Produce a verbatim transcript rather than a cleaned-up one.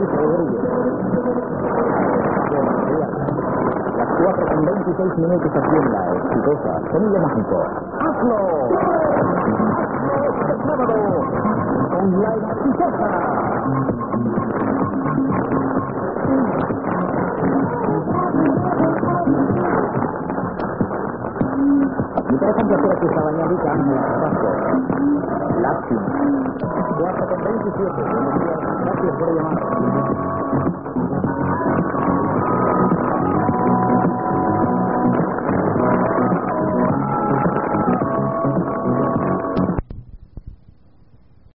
dice Rodríguez. Las cuatro con veintiséis minutos aquí en la exitosa Sonido Mágico. ¡Hazlo! ¡Hazlo este sábado! Con la exitosa. Y por ejemplo, creo que esta bañadita Ángela Carrasco. Lástima. cuatro con veintisiete. Gracias por llamar.